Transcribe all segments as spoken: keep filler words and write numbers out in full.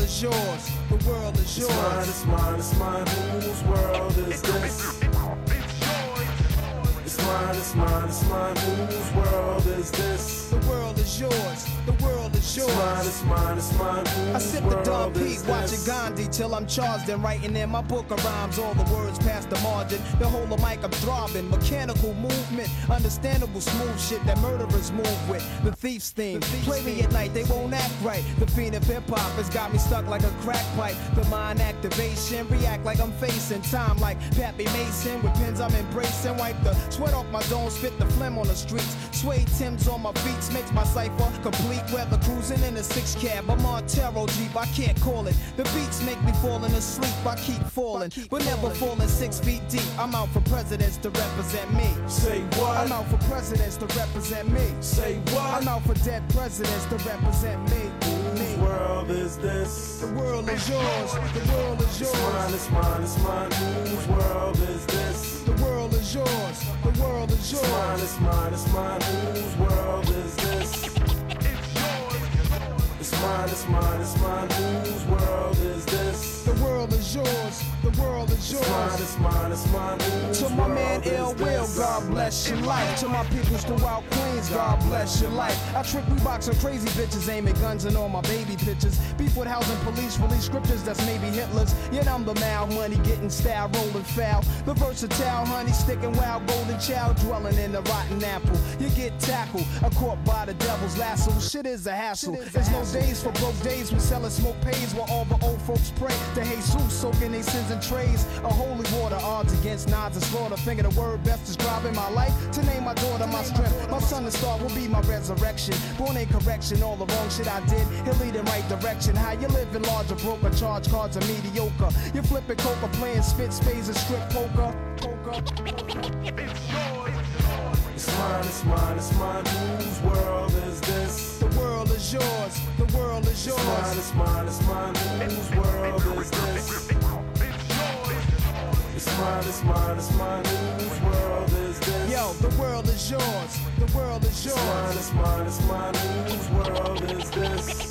is yours, the world is yours. It's mine, it's mine, it's mine, whose world is this? It's mine, it's mine, it's mine, whose world is this? The world is yours, the world is yours. It's mine, it's mine, it's mine, I whose sip the Don world Pete, is watching this? Gandhi till I'm charged and writing in my book of rhymes. All the words past the margin, the whole of mic I'm throbbing. Mechanical movement, understandable smooth shit that murderers move with. The thief's theme, play me at night, they won't act right. The fiend of hip hop has got me stuck like a crack pipe. The mind activation, react like I'm facing time like Pappy Mason. With pins I'm embracing, wipe the sweat off my dome, spit the phlegm on the streets. Suede Timbs on my beats makes my cipher complete. Weather cruising in a six cab, a Montero Jeep, I can't call it. The beats make me falling asleep, I keep falling, but never falling six feet deep. I'm out for presidents to represent me. Say what? I'm out for presidents to represent me. Say what? I'm out for dead presidents to represent me. Whose world is this? The world is yours, the world is yours. It's mine, it's mine, it's mine, whose world is this? The world is yours, the world is yours. It's mine, it's mine, it's mine, whose world is this? It's mine, it's mine, it's mine, whose world is this? The world is yours, the world is yours. It's mine, it's mine, it's mine, whose To my man world Ill is Will, this? God bless your life. To my peoples throughout Queens, God bless your life. I trick Reeboks and crazy bitches, aiming guns and all my baby pictures. Beef with housing police, release scriptures that's maybe Hitler's. Yet I'm the mal money, getting style, rolling foul. The versatile honey, sticking wild, golden child, dwelling in the rotten apple. You get tackled, a caught by the devil's lasso. Shit is a hassle. There's no days for broke days. We sellin' smoke pays while all the old folks pray to Jesus, soaking they sins in trays. A holy water, odds against nods and slaughter. Finger the word best describing my life. To name my daughter my strength. My son and star will be my resurrection. Born in correction, all the wrong shit I did. He'll lead in right direction. How you living large or broke or charge cards are mediocre. You flipping coca, playing spit spades and strip poker. Poker. It's mine, it's mine, it's mine, whose world is this? The world is yours, the world is yours. It's mine, it's mine, it's mine, whose world is this? It's mine, it's mine, it's mine, whose world is this? Yo, the world is yours, the world is yours. It's mine, it's mine, it's mine, whose world is this?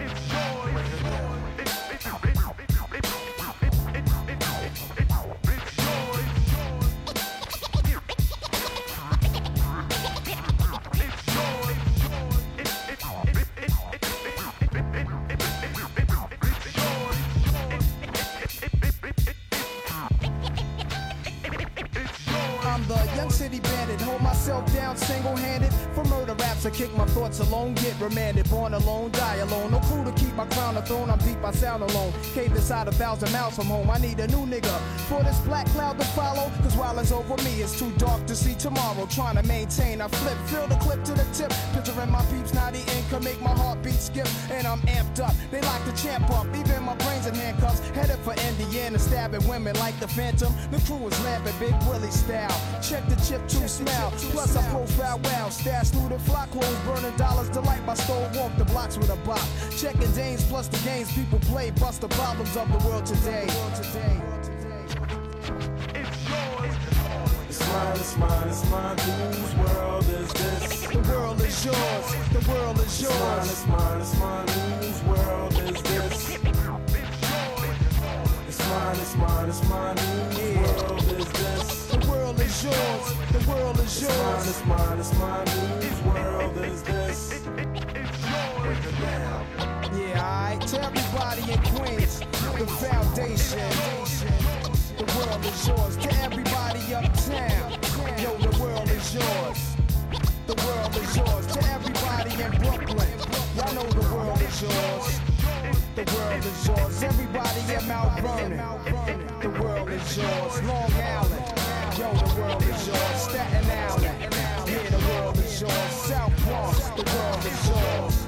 I'm the young city bandit, hold myself down single-handed. For murder raps, I kick my thoughts alone, get remanded. Born alone, die alone, no crew to keep my crown a throne. I'm deep, I sound alone. Cave inside a thousand miles from home. I need a new nigga for this black cloud to follow. Cause while it's over me, it's too dark to see tomorrow. Trying to maintain, I flip, fill the clip to the tip. Picturing my peeps, now the income make my heartbeat skip. And I'm amped up, they like to champ up. Even my brains in handcuffs, headed for Indiana, stabbing women like the Phantom. The crew is laughing, Big Willie style. Check the chip to smell. Plus I profile well. Stash through the flock clothes, burning dollars to light my stove. Walk the blocks with a bop. Checking Danes plus the games people play. Bust the problems of the world today. It's mine, it's mine, it's mine, whose world is this? The world is yours. The world is yours. It's mine, it's mine, it's mine, whose world is this? It's mine, it's mine, it's mine, whose world is this? The world is yours. The world is yours. It's mine, it's mine, it's mine, whose world is this? Yeah, alright. To everybody in Queens, the foundation. The world is yours. To everybody uptown, yo, the world is yours. The world is yours. To everybody in Brooklyn, y'all know the world is yours. The world is yours. Everybody in Mount Vernon, the world is yours. Long Island, yo, the world is yours. Staten Island, yeah, the world is yours. South Bronx, the world is yours.